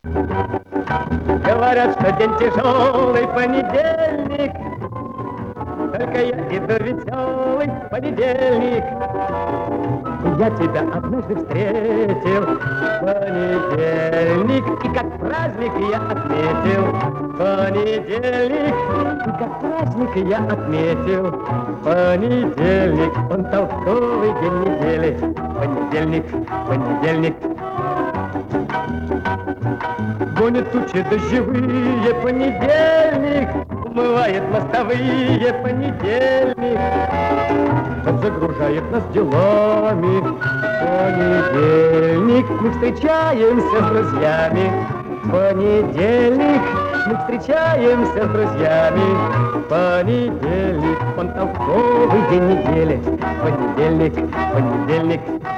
Говорят, что день тяжелый понедельник, только я иду веселый понедельник. Я тебя однажды встретил понедельник, и как праздник я отметил понедельник, и как праздник я отметил понедельник. Он толковый день недели, понедельник, понедельник. Гонит тучи дождевые, понедельник, умывает мостовые, понедельник, загружает нас делами, понедельник. Мы встречаемся с друзьями, понедельник, мы встречаемся с друзьями, понедельник. Он толковый день недели, понедельник, понедельник.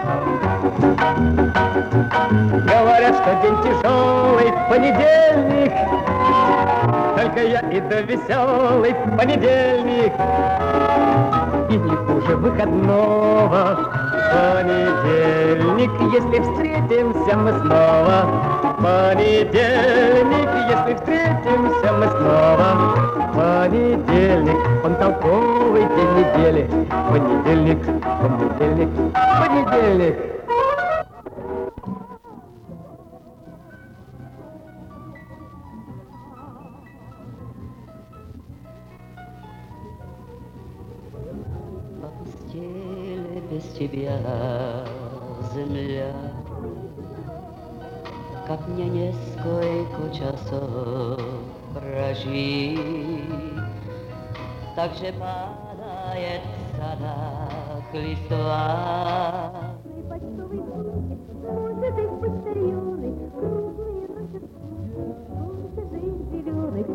Говорят, что день тяжелый понедельник, только я иду веселый понедельник. И не хуже выходного понедельник, если встретимся мы снова. Понедельник, если встретимся мы снова. Понедельник, он толковый день недели, понедельник, понедельник, понедельник. Без тебя, земля, как мне несколько часов прожить, так же падает в садах листва. Почтовый голубь, может, их почтальоны, круглые ночи, жизнь зеленых,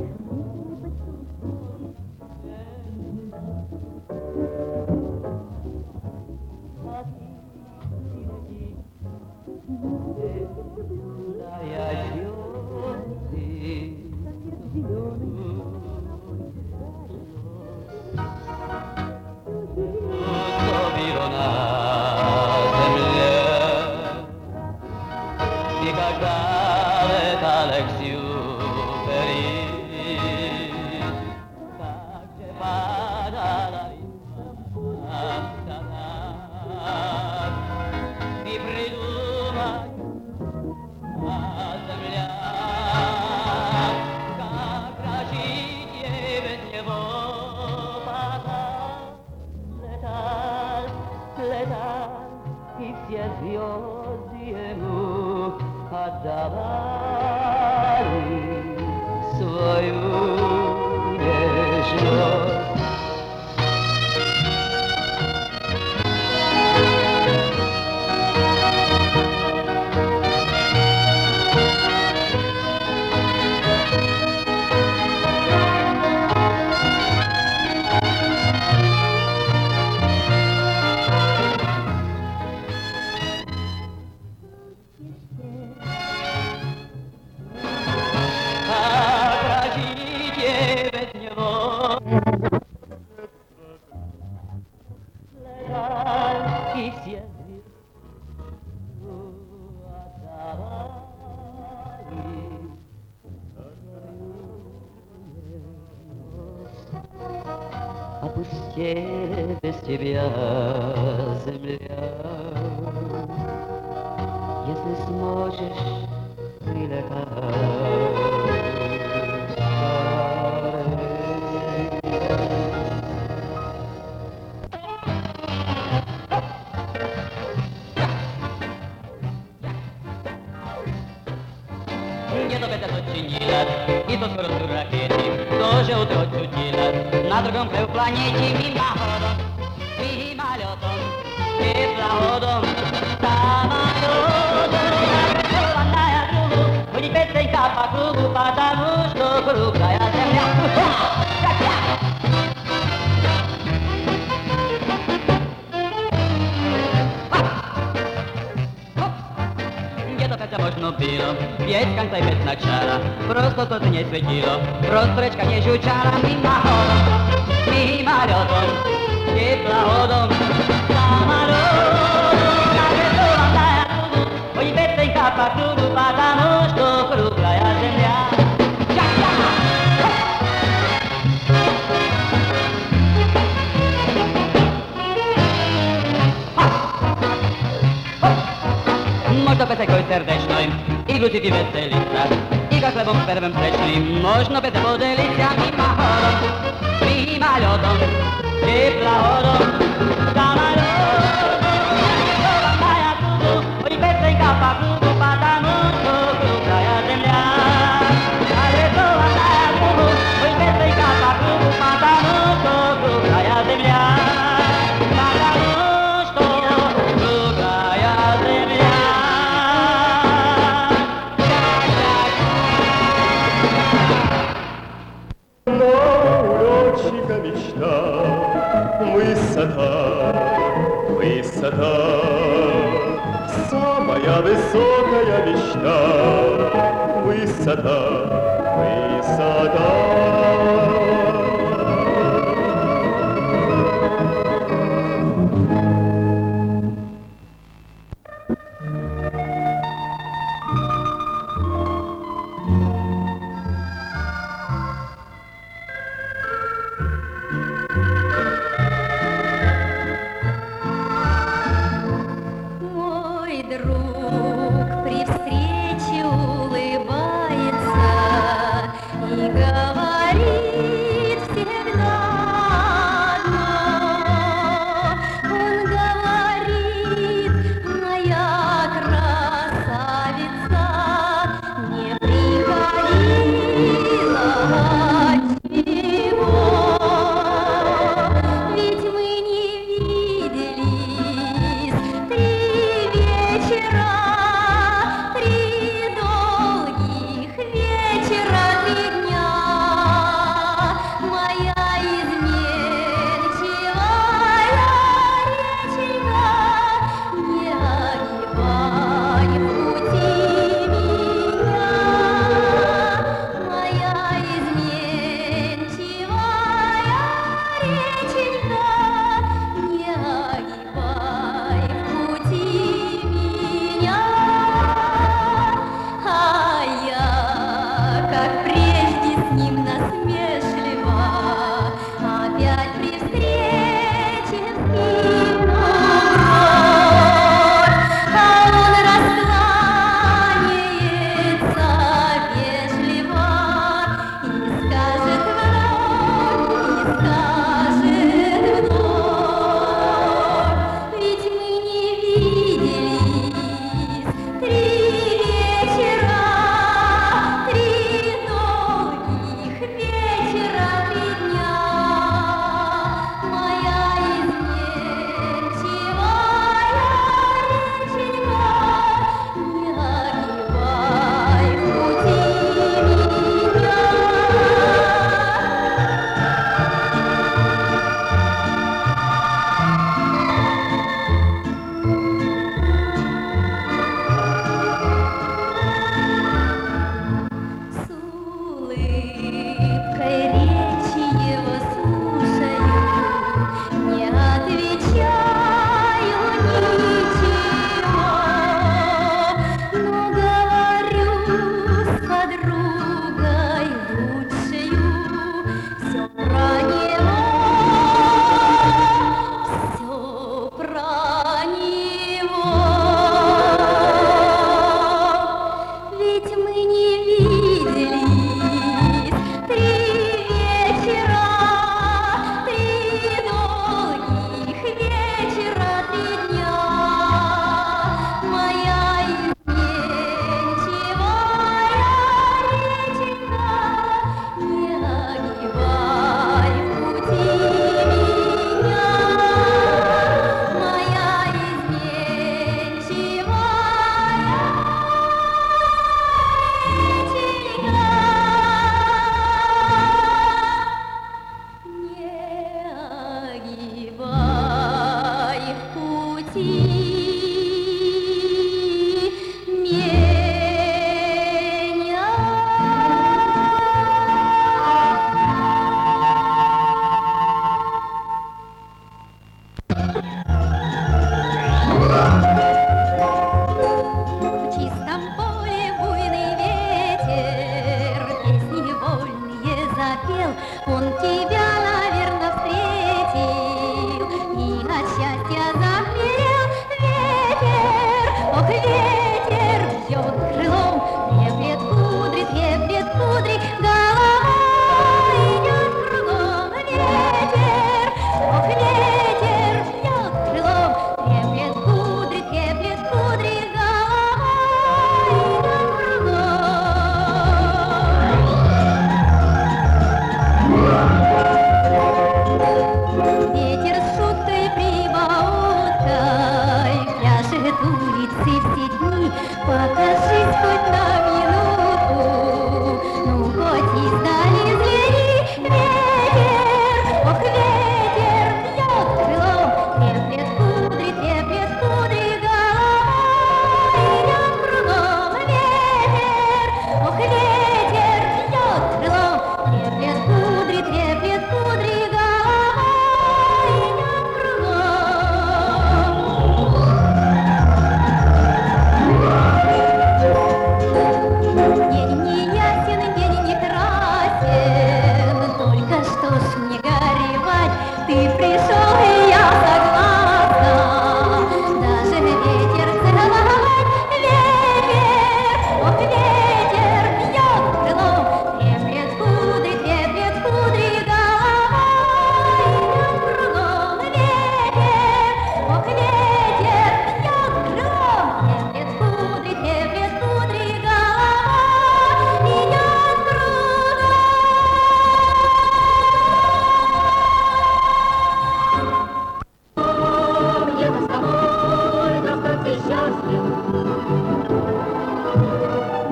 Опустела без тебя земля. Если сможешь Где-то в этой ночи Нила, и то скоро ракеты, тоже утро чудило. На другом краю планете мимоходом, мимолетом, теплоходом, самолетом. Наверховая кругу, будет песенка по кругу, потому что круглая земля. Можно было без конца и без начала, просто что-то не светило, просто речка не жучала мимоходом, мимолетом, теплоходом, самолетом. Наверху ландая кругу, ой, песенка по кругу, потому что круглая земля. Można piosenką serdeczną i wrócić i weselica, i go chlebom perwem plecznym, można piosenką podzielić, a mi ma chorą, mi ma lodom, ciepla chorą, sama lodom, chora maja kudu, oj piosenka pa kudu, pada nóżko, kraja zemlia. Ale chora maja kudu, oj piosenka pa kudu, pada nóżko, kraja zemlia. Pada nóżko, kraja zemlia. Урочика мечта, высота, высота, самая высокая мечта, высота, высота. Мой друг при встрече улыбается.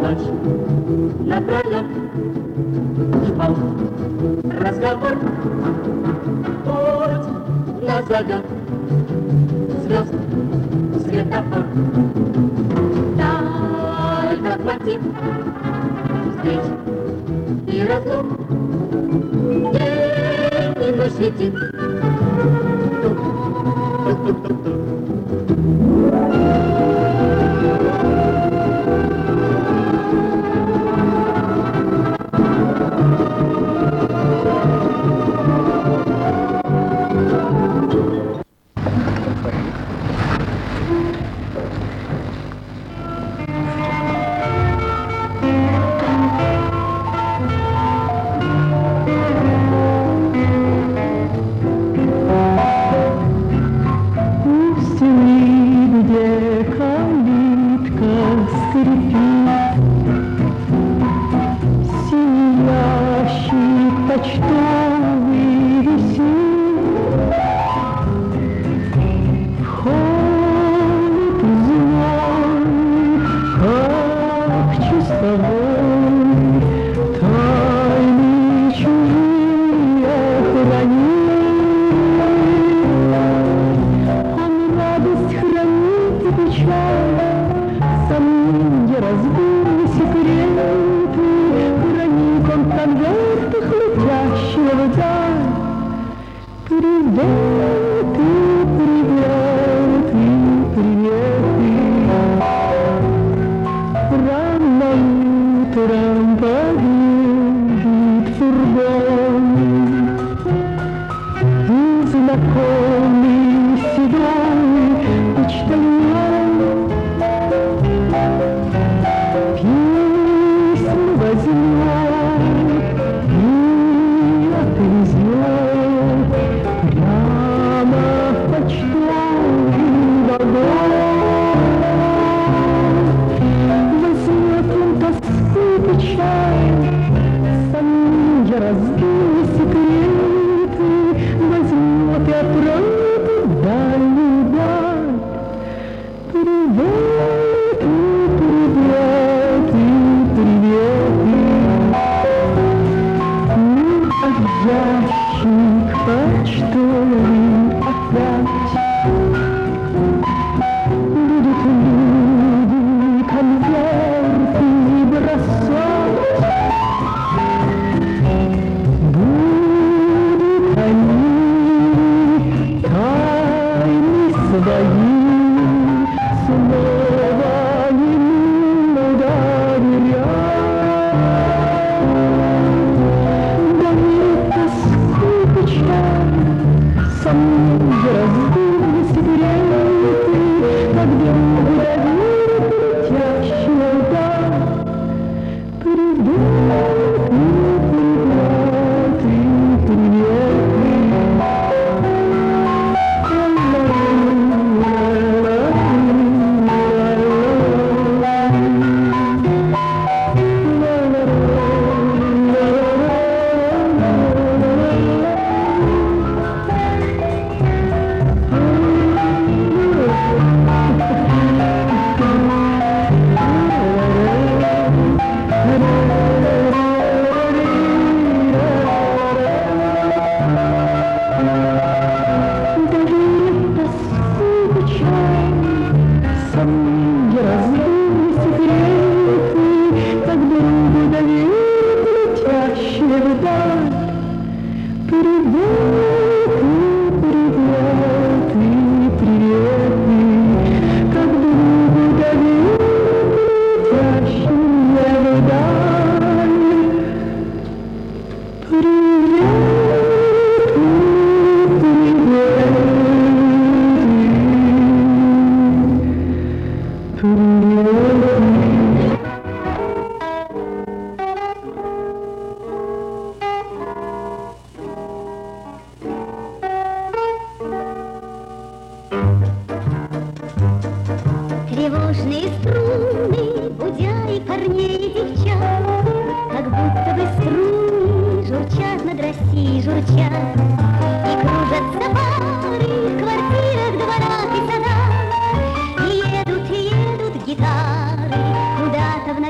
ночь напролет шел разговор. Путь назовет звезд светофор. Только хватит встреч и разлук. День и ночь летит. Тук-тук-тук-тук. Разбил секреты, возьмет и отправит.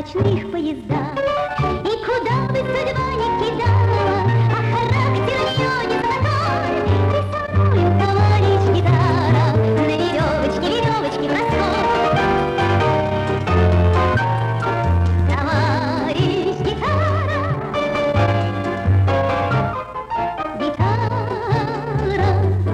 ночных поездах. И куда бы судьба ни кидала, а характер у нее не золотой. Ты со мною, товарищ гитара, на веревочке, веревочке простой. Товарищ гитара, гитара.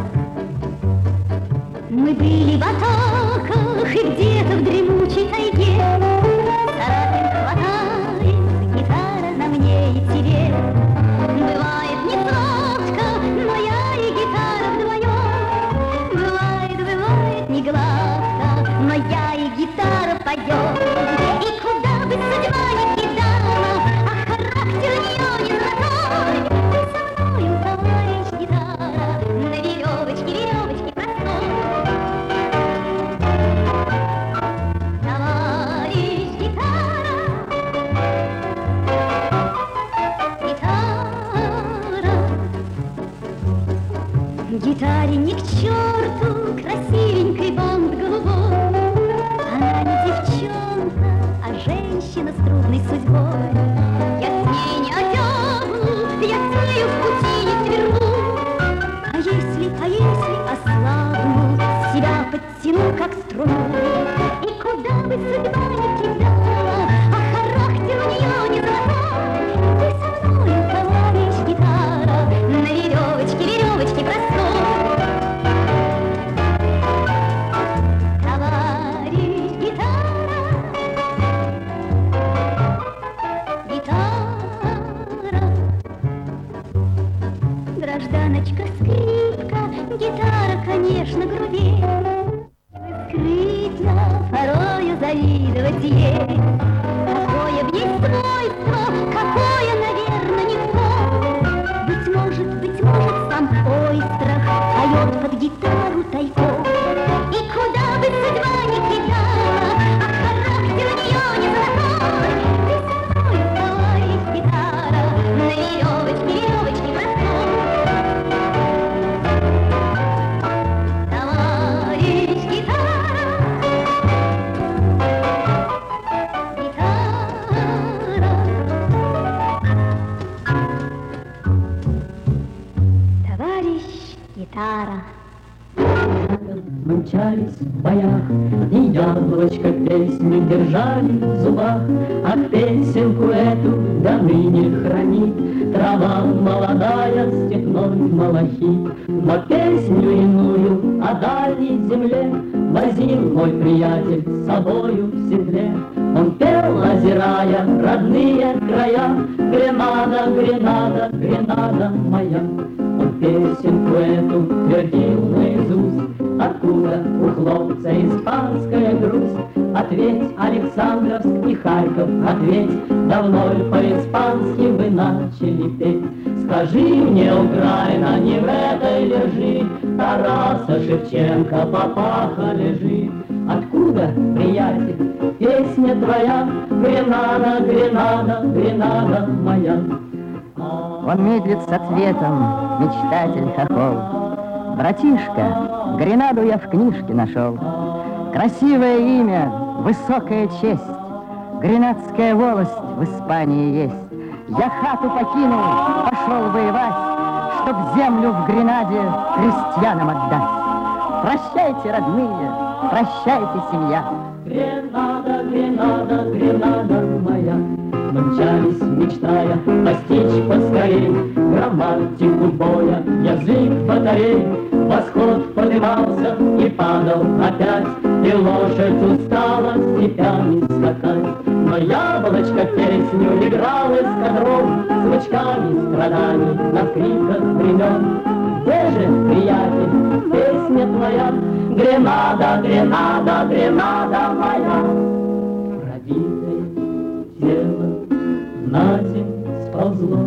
Мы были в атаках и где-то в дремучей тайге. Царапин хватает гитара на мне и тебе. Бывает не сладко, но я и гитара вдвоем. Бывает, бывает не гладко, но я и гитара поем. И куда бы судьба ни кидала, а характер у нее не золотой. Ты со мною, товарищ гитара, на веревочке, веревочке простой. Товарищ гитара, гитара. Гитаре ни к черту красивенький бант голубой. Она не девчонка, а женщина с трудной судьбой. Я с ней не отягну, я с нею в пути не сверну. А если ослабну, себя подтяну, как струну. И куда бы судьба ни кидала, а характер у нее не золотой. Ты со мною, товарищ гитара, на веревочке, веревочке простой. Товарищ гитара, гитара. Гражданочка скрипка, гитара, конечно, грубее. Скрытно порою завидовать ей. Какое в ней свойство, какое, наверное, не в том. Быть может, сам ойстрах поет под гитару тайком. И куда бы судьба ни кидала, а характер у нее не золотой. Ты со мною, товарищ гитара, на веревочке, веревочке простой. Товарищ гитара, гитара. Товарищ гитара. Мы мчались в боях, и яблочко песню держали в зубах, а песенку эту до ныне хранит трава молодая, степной малахит. Но песню иную о дальней земле возил мой приятель с собою в седле. Он пел, озирая родные края: Гренада, Гренада, Гренада моя. Он песенку эту твердил наизусть. Откуда у хлопца испанская грусть? Ответь, Александровск и Харьков, ответь, давно ли по-испански вы начали петь? Скажи мне, Украина, не в этой лежи, Тараса Шевченко, папаха лежит. Откуда, приятель, песня твоя? Гренада, Гренада, Гренада моя. Он медлит с ответом, мечтатель хохол. Братишка, Гренаду я в книжке нашел. Красивое имя, высокая честь. Гренадская волость в Испании есть. Я хату покинул, пошел воевать, чтоб землю в Гренаде крестьянам отдать. Прощайте, родные, прощайте, семья. Гренада, Гренада, Гренада моя. Мы мчались, мечтая постичь поскорей грамматику боя, язык батарей. Восход поднимался и падал опять, и лошадь устала степями скакать. Но яблочко песню играл эскадрон с лучками страданий на криках времен. Где же, приятель, песня твоя? Гренада, Гренада, Гренада моя. Пробитое тело на земь сползло,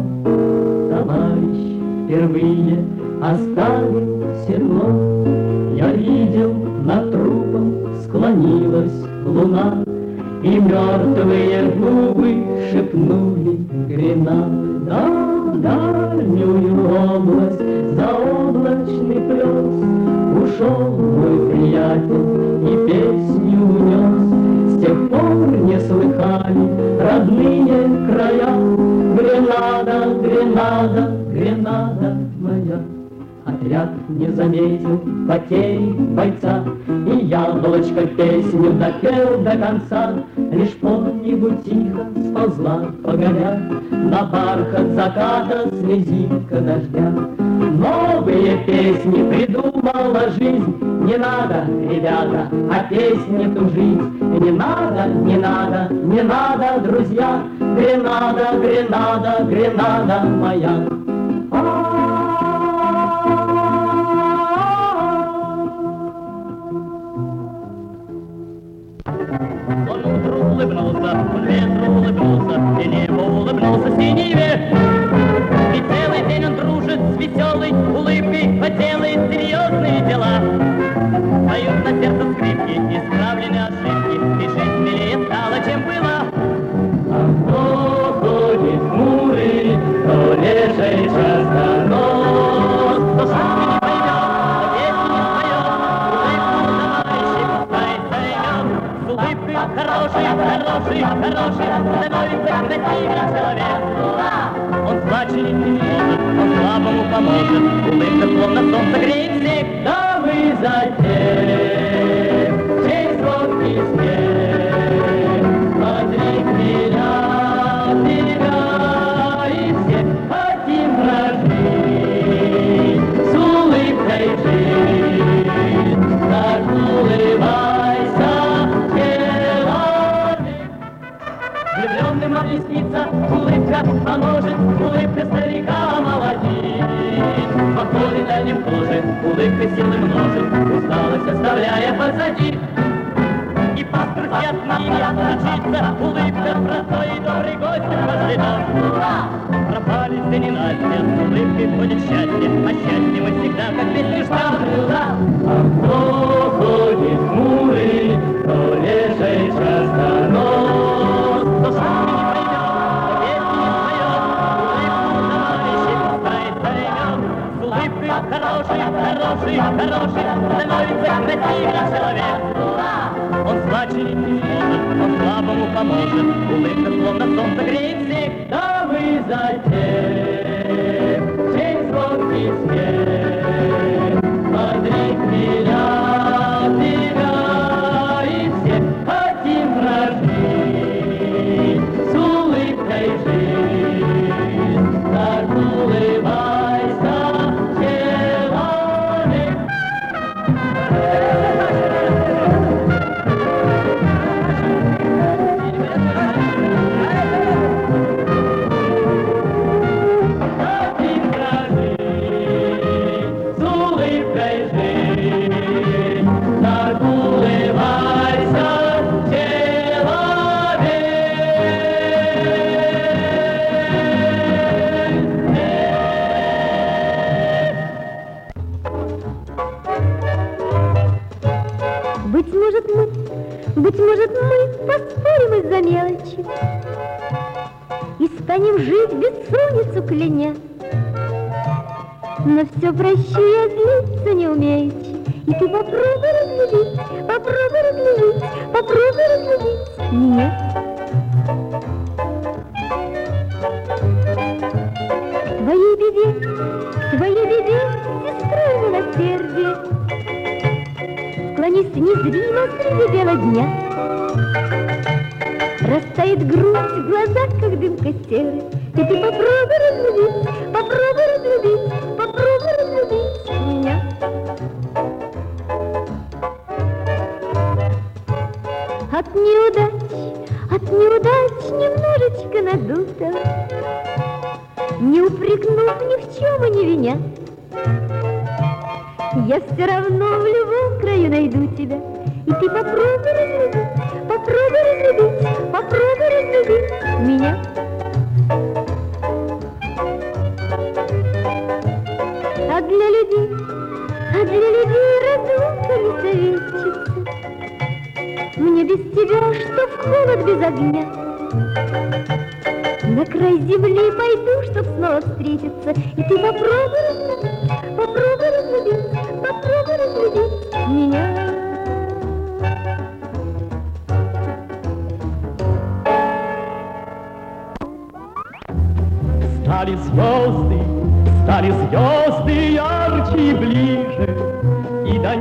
товарищ впервые оставил седло. Я видел, над трупом склонилась луна, и мертвые губы шепнули: Гренада. В дальнюю область заоблачный плес ушел мой приятель и песню унес. С тех пор не слыхали Гренада, Гренада, Гренада моя. Отряд не заметил потери бойца, и яблочко песню допел до конца. Лишь по-небу тихо сползла погодя, на бархат заката слезинка дождя. Новые песни придумала жизнь. Не надо, ребята, о песне тужить. Не надо, не надо, не надо, друзья. Гренада, Гренада, Гренада моя. Он утру улыбнулся, он ветру улыбнулся, и небо улыбнулся синеве. И целый день он дружит с веселой улыбкой, поделает серьезные дела. Поют на сердце скрипки, исправлены ошибки, и жизнь милее стала, чем была. А кто ходит хмурый, то леший часто нос, то шутку не поймет, песню не споет, улыбку товарищей пускай займет. С улыбкой хороший, хороший, хороший, становится красивым человек. Он плачет, он слабому поможет, улыбка словно солнце греет всех. Да вы затем, чей сладкий смех, смотри меня, и все хотим прожить, с улыбкой жить, так улыбайся, человек. Влюбленным объяснится, улыбка поможет, улыбка старика молодит. Походы на нем тоже, улыбка силы множит, усталость оставляя позади. И пасторский отныне случится, улыбка простой и добрый гость по следам. Пропали все ненастья, с улыбкой ходит счастье, а счастье мы всегда как песню ждем. А кто ходит хмурый, то леший часто нос, то шутки не поймет, песни не споет, улыбку товарищей пускай займет. С улыбкой хороший, хороший, хороший, становится красивым человек. Он плачет, он слабому поможет, улыбка словно солнце греет всех. Да вы затем, чей сладкий смех, смотри меня, и все хотим прожить, с улыбкой жить, так улыбайся, человек. Быть может, мы поспорим из-за мелочи и станем жить бессонницу кляня. Но все прощу я, злиться не умеючи, и ты попробуй разлюбить, попробуй разлюбить, попробуй разлюбить меня. Твоей беде, сестрой милосердие, склонись незримо среди бела дня. Растает грудь в глазах, как дымка серы, и ты попробуй разлюбить, попробуй разлюбить, попробуй разлюбить меня. От неудач немножечко надута, не упрекнув ни в чем и не виня, я все равно в любом краю найду тебя, и ты попробуй разлюбить, попробуй разлюбить, попробуй разлюбить меня. А для людей разлука не советчица, мне без тебя, что в холод без огня. На край земли пойду, чтоб снова встретиться, и ты попробуй разлюбить, попробуй разлюбить, попробуй разлюбить меня. Стали звезды ярче и ближе, и до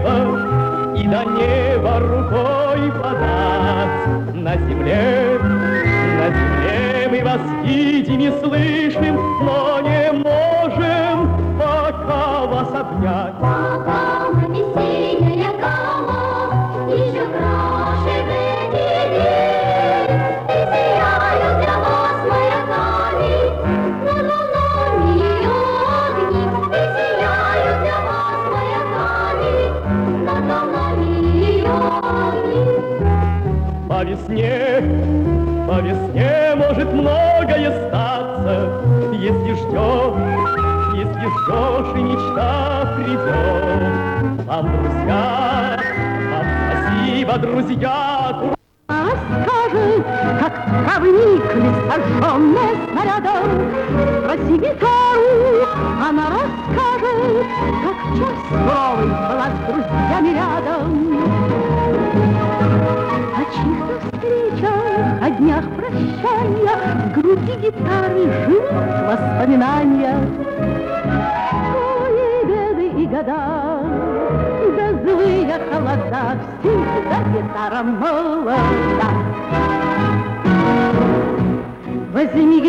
неба рукой подать. На земле мы вас видим и слышим, но не можем пока вас обнять. Гамма, весенняя гамма, еще краше в эти дни. И сияют для вас маяками над волнами ее огни. И сияют для вас маяками над волнами ее огни. По весне может многое статься, если ждешь и мечта придет. Вам спасибо, друзья. Расскажет, как проникли сожженные снарядом. Спроси гитару, она расскажет, как в час суровый была с друзьями рядом. О чьих-то встречах, о днях прощания в груди гитары живут воспоминания. Свои беды и года, да злые холода, всегда гитара молода. Возьми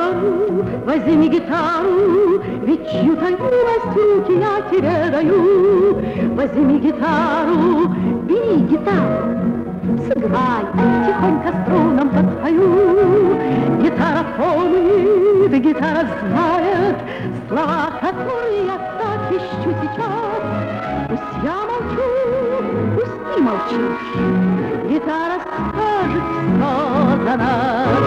гитару, ведь чью-то юность руки я тебе даю. Возьми гитару, бери гитару, сыграй, тихонько струнам подпою. Гитара помнит, гитара знает слова, которые я так ищу сейчас. Пусть я молчу, пусть ты молчишь, гитара скажет все за нас.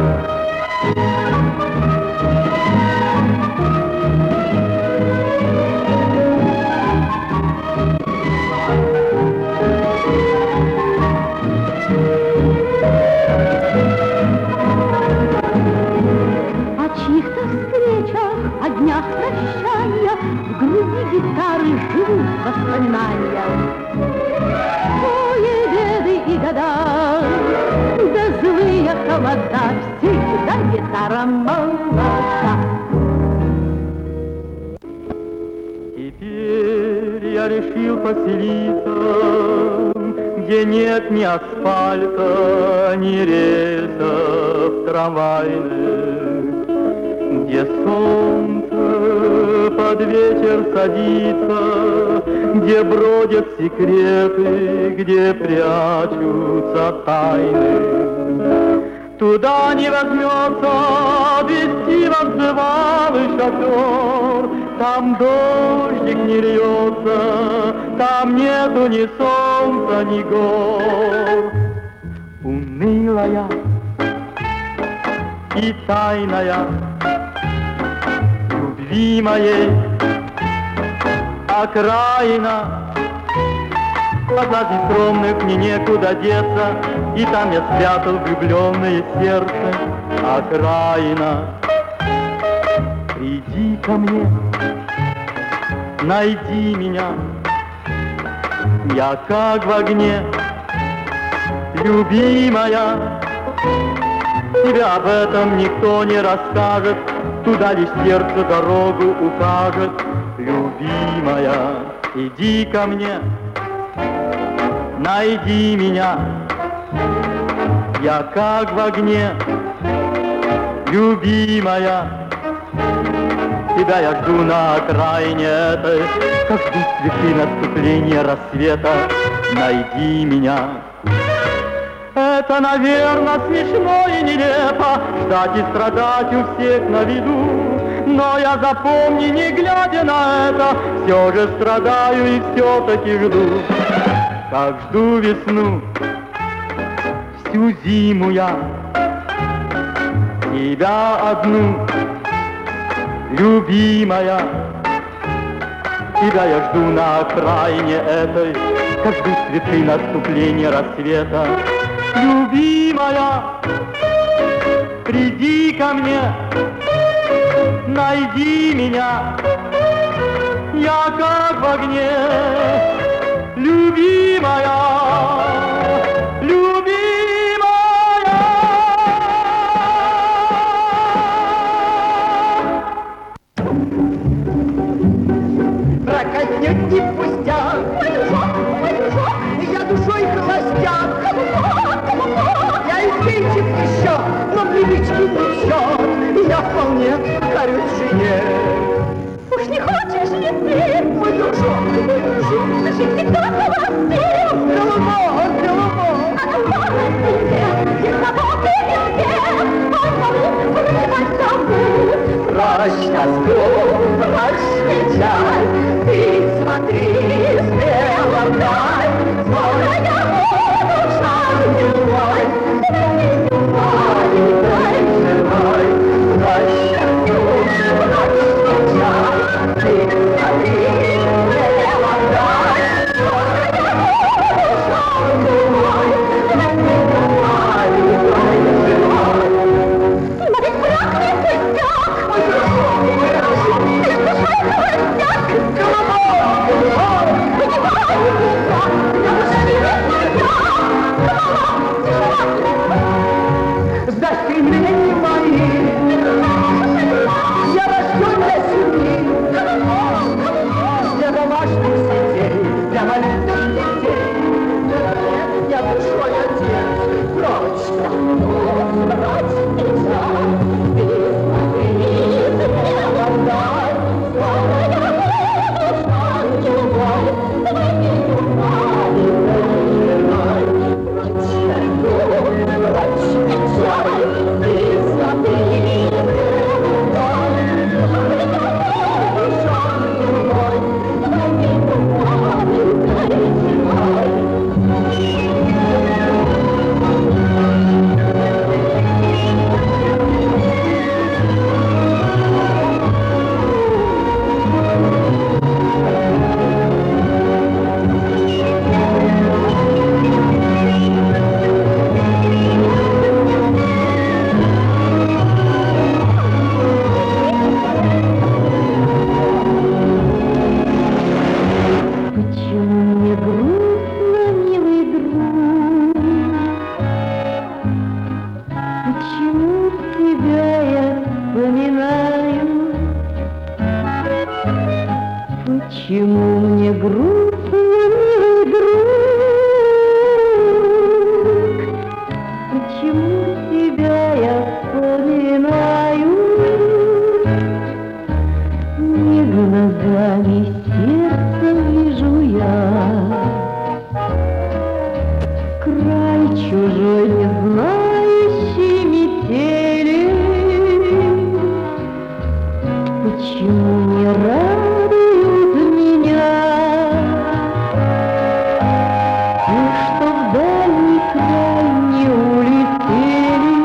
О днях прощания в груди гитары живут воспоминания. Свои беды и года, да злые холода, всегда гитара молода. Теперь я решил поселиться, где нет ни асфальта, ни рельсов трамвайных, где солнце под вечер садится, где бродят секреты, где прячутся тайны. Туда не возьмется вести вас бывалый шофер, там дождик не льется, там нету ни солнца, ни гор. Унылая и тайная любви моей окраина. Позади скромных мне некуда деться, и там я спрятал влюбленное сердце. Окраина, приди ко мне, найди меня, я как в огне, любимая. Тебе об этом никто не расскажет, туда лишь сердце дорогу укажет. Любимая, иди ко мне, найди меня, я как в огне, любимая. Тебя я жду на окраине этой, как ждут цветы наступления рассвета. Найди меня. Это, наверное, смешно и нелепо ждать и страдать у всех на виду. Но я, запомни, не глядя на это, все же страдаю и все-таки жду. Как жду весну, всю зиму я, тебя одну, любимая. Тебя я жду на окраине этой, как ждут цветы наступления рассвета. Любимая, приди ко мне, найди меня, я как в огне, любимая, любимая. дарю жене. Уж не хочешь ли ты, мой дружок, жить всегда холостым? Голова. А на холостыке, кисловатый вилке, он кому вырывать зовут. Прочь тоску, прочь печаль, ты смотри смело вдаль. Скоро я буду шагом мой, ты маленькой Живой, прочь тоску, прочь печаль, ты смотри смело вдаль. Скоро я буду шагом мой, ты маленькой живой. но ведь брак не пустяк. Ой, хорошо, Ты ж душой холостяк. голова. Понимаю тебя, я душа не моя. За семьи мои я рожден для семьи, для домашних сетей, для маленьких детей. Я душой отец, прочь тоску, прочь печаль. Ты смотри смело вдаль, скоро я буду шагом мой, твоей маленькой женой. Прочь тоску, прочь печаль, ты смотри смело вдаль, скоро я буду шагом мой, твоей маленькой женой. Почему мне грустно, милый друг? Почему тебя я вспоминаю? Почему мне грустно, милый друг? Почему тебя я вспоминаю? Не глазами, сердцем вижу я край чужой, не знающий метели. Почему не радуют меня те, что в дальний край не улетели?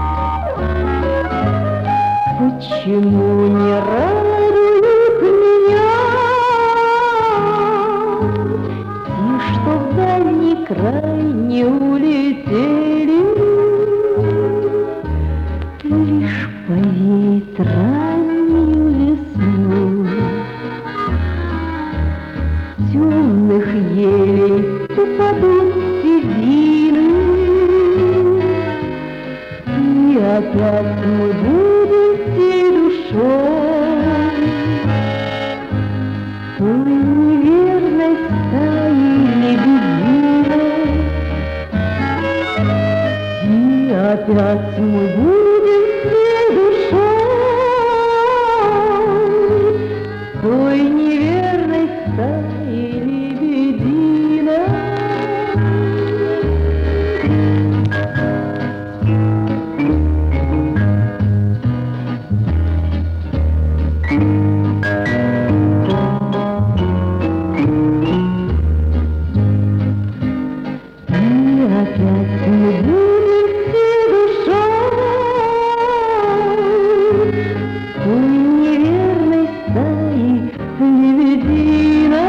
Почему не радуют меня те, что в дальний край не улетели? Лишь повеет раннюю весну, темных елей упадут седины, и опять мы будем всей душой той неверной стаи лебединой. И опять мы будем всей душой той неверной стаи лебединой. Опять мы будем всей душой той неверной стаи лебединой.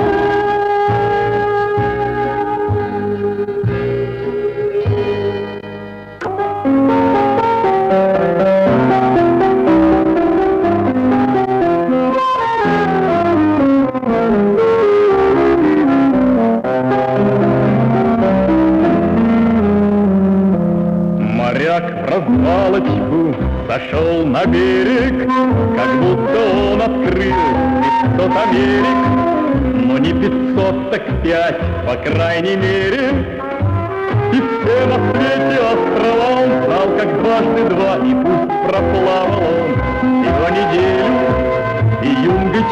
Моряк в развалочку сошел на берег, как будто он открыл 500 Америк, но не 500, так 5, по крайней мере. И все на свете острова он знал, как дважды два, и пусть проплавал он всего неделю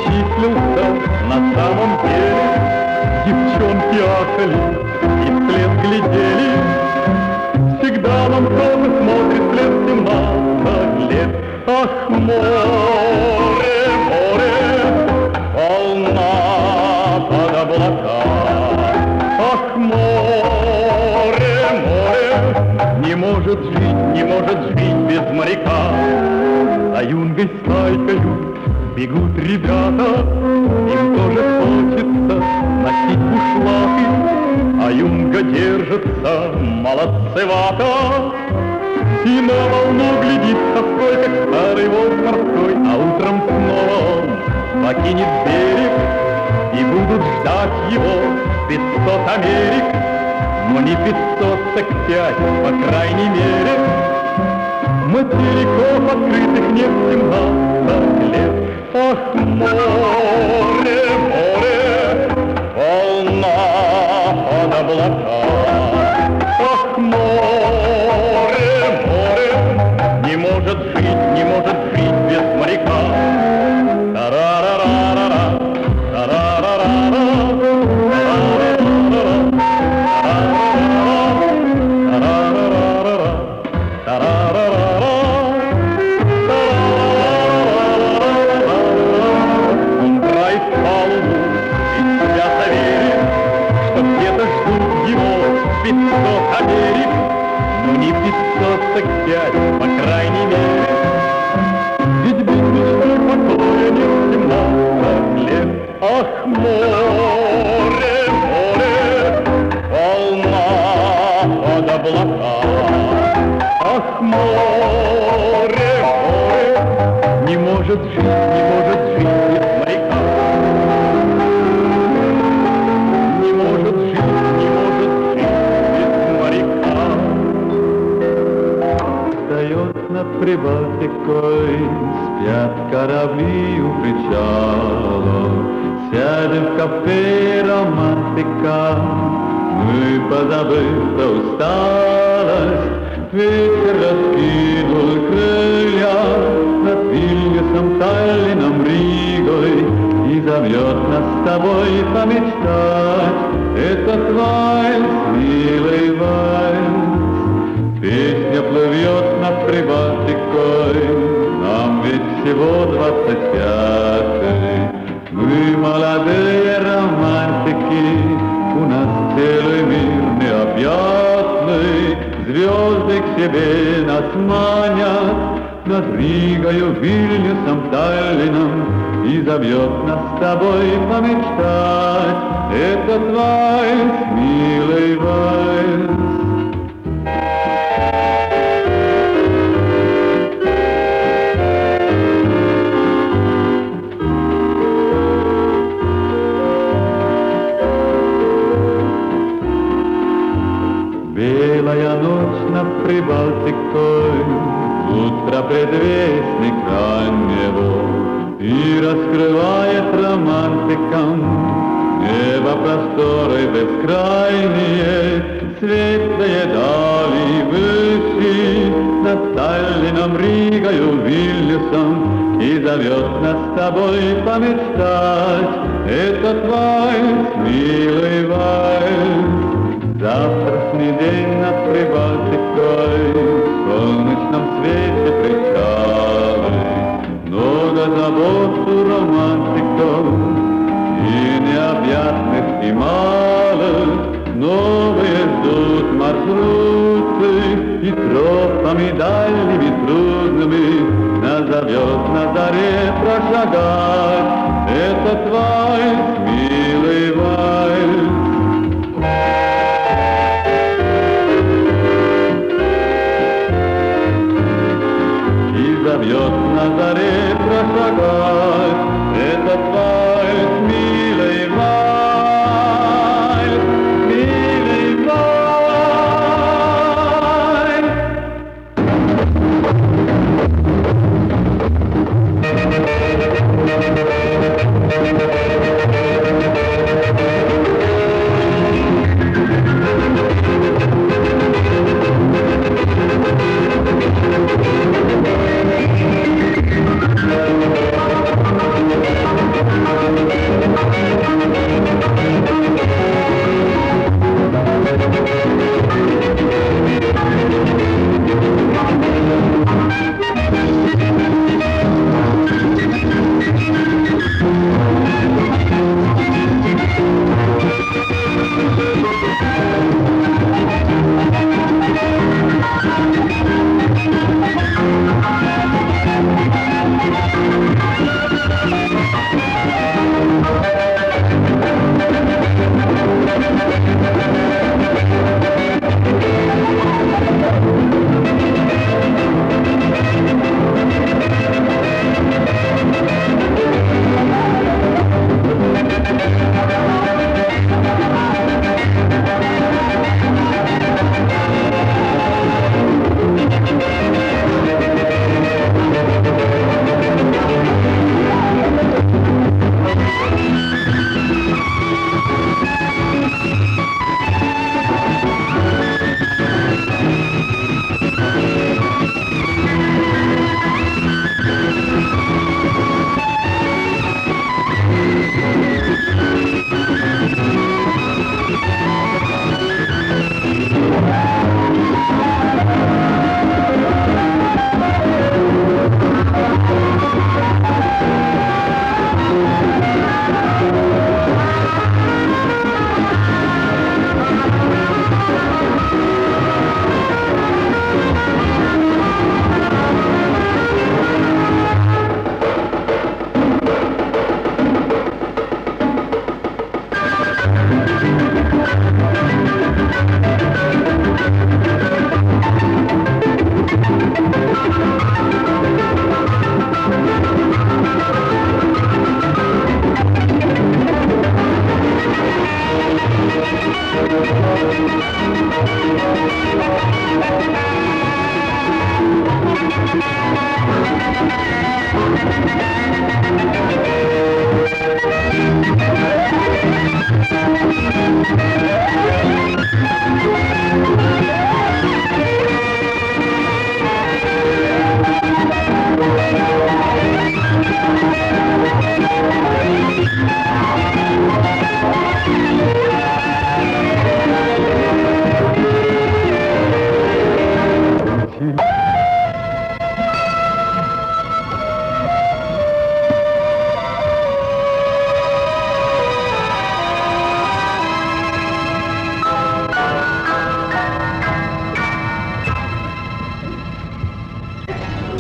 числился на самом деле. Девчонки ахали и вслед глядели. Всегда нам кто-то смотрит вслед 17 лет. Ах, море, море, волна под облака. Ах, море, море, не может жить без моряка. За юнгой стайкою бегут ребята, им тоже хочется носить бушлаты, а юнга держится молодцевато. И на волну глядит с тоской, как старый волк морской, а утром снова он покинет берег, и будут ждать его 500 Америк, но не 500, так 5, по крайней мере. Материков открытых нет 17 лет. Ах, море, море, волна под облака. Ах, море, море, не может жить без моряка. Та-ра-ра-ра-ра-ра, та-ра-ра-ра-ра, та-ра-ра-ра-ра, та-ра-ра-ра-ра. Он драет палубу и себя заверит, что где-то ждут его 500 Америк, но не 500, так 5, по крайней мере. Ведь без мечты покоя нет 17 лет. Ах, море, море, волна под облака. Ах, море, море, не может жить без моряка. Не может жить без моряка. Встает над Прибалтикой, спят корабли у причала. Сядем в кафе романтика, мы, позабыв про усталость, ветер раскинул крылья над Вильнюсом, Таллином, Ригой и зовет нас с тобой помечтать. Этот вальс, милый вальс, песня плывет над Прибалтикой, нам ведь всего 25. Мы молодые романтики, у нас целый мир необъятный. Звезды к себе нас манят над Ригою, Вильнюсом, Таллином и зовет нас с тобой помечтать. Этот вальс, милый вальс. Белая ночь над Прибалтикой, утро предвестник раннего, и раскрывает романтикам небо просторы бескрайние, светлые дали выси над Таллином, Ригою, Вильнюсом и зовет нас с тобой помечтать. Этот вальс, милый вальс. Завтрашний день над Прибалтикой, в солнечном свете причалы, много забот у романтиков и необъятных и малых. Новые ждут маршруты и тропами дальними трудными назовет на заре прошагать. Этот вальс, милый вальс. Зовет на заре прошагать. Этот вальс, милый вальс, милый вальс.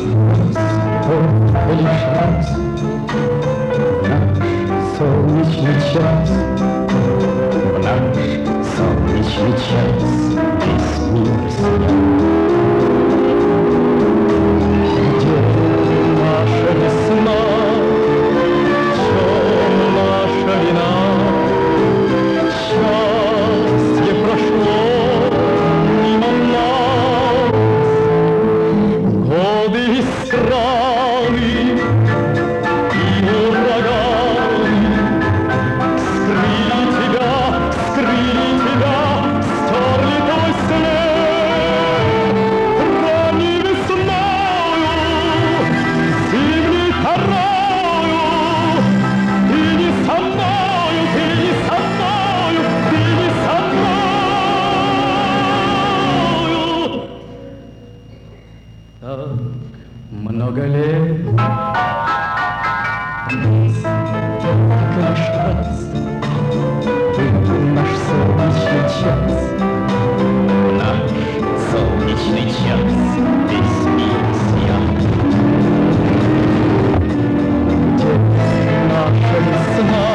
только лишь раз в наш солнечный час, в наш солнечный час весь мир сиял. Где наша весна, в чем наша вина? Счастье прошло мимо нас, годы и страны и ураганы скрыли тебя, стерли твой след. Ранней весною, зимней порою, ты не со мною, ты не со мною, ты не со мною. Так много лет, только лишь раз был наш солнечный час, наш солнечный час весь мир сиял. Где наша весна,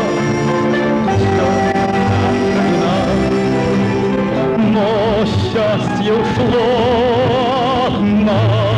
где наша вина? Но счастье ушло от нас.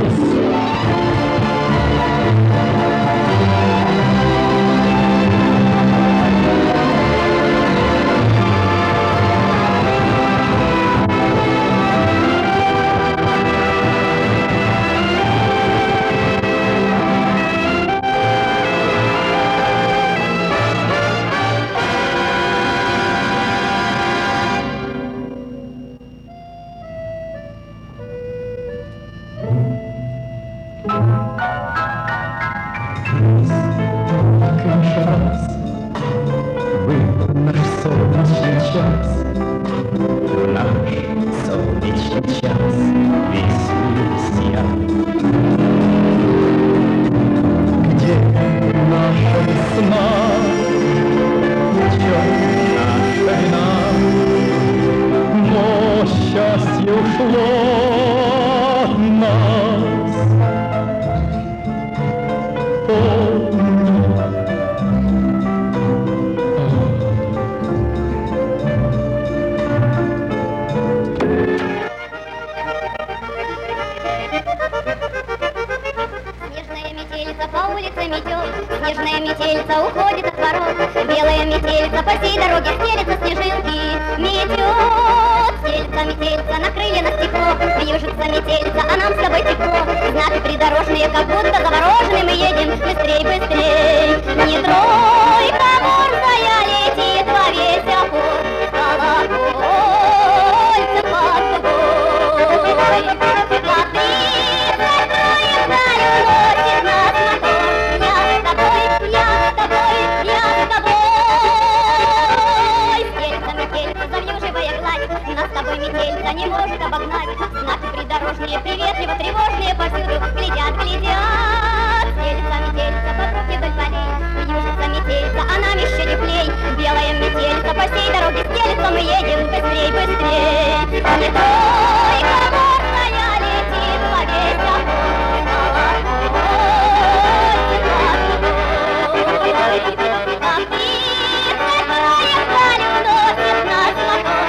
Снежная метелица уходит от ворот, белая метелица по всей дороге стелится снежинки. Метет, метелица на крылья, на стекло, вьюжится метелица, а нам с тобой тепло. Знаки придорожные, как будто заворожены, мы едем быстрей, быстрей. Не тройка борзая летит во весь опор, колокольца под тобой. Метелица не может обогнать, знаки придорожные, приветливо тревожные, повсюду глядят, глядят. Метелица по дороге вдоль полей, вьюжится метелица, а нам еще теплей. Белая метелица по всей дороге стелится, мы едем быстрей, быстрей. Не тройка борзая летит во весь опор, колокольцы под тобой. А птицы проехали, уносит нас мотор.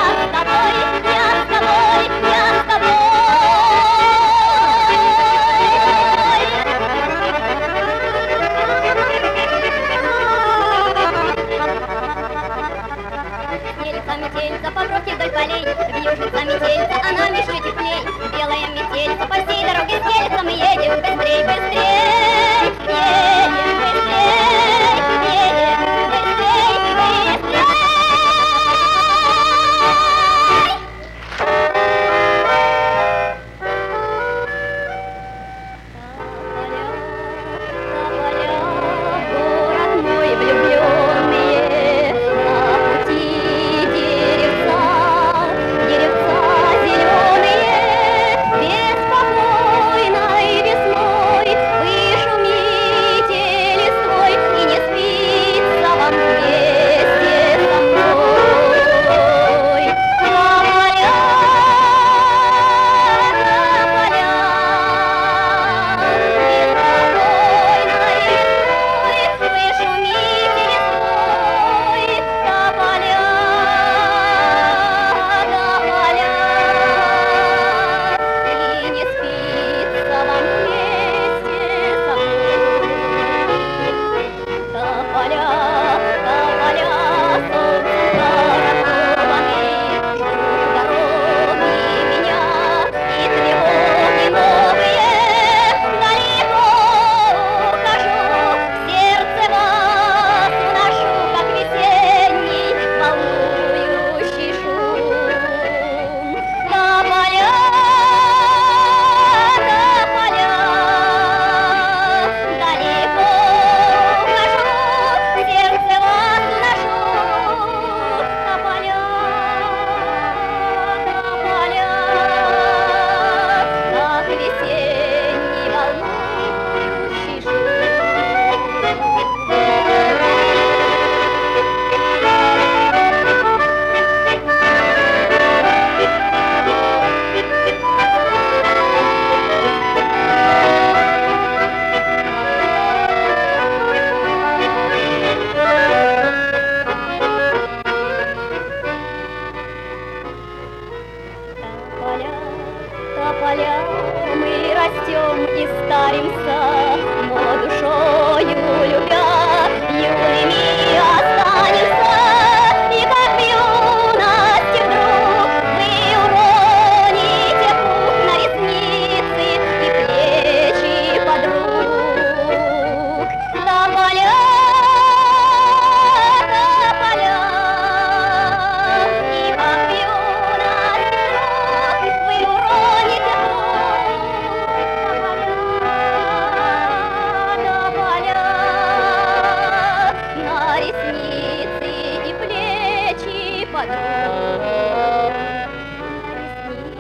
Метелица по бровке вдоль полей, вьюжится метелица, а нам еще теплей. Белая метелица по всей дороге стелится, мы едем быстрей, быстрей. Едем быстрей, едем быстрей, быстрей. Город мой влюбленные, на пути деревца зеленые, беспокойной весной растем и старимся, но душою любя, юными останемся. И как в юности вдруг вы уроните пух на ресницы и плечи подруг. Тополя, тополя, и как в юности вдруг вы уроните тополя, на ресницы и плечи подруг.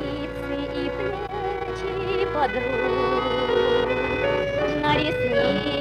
На ресницы и плечи подруг. На ресницы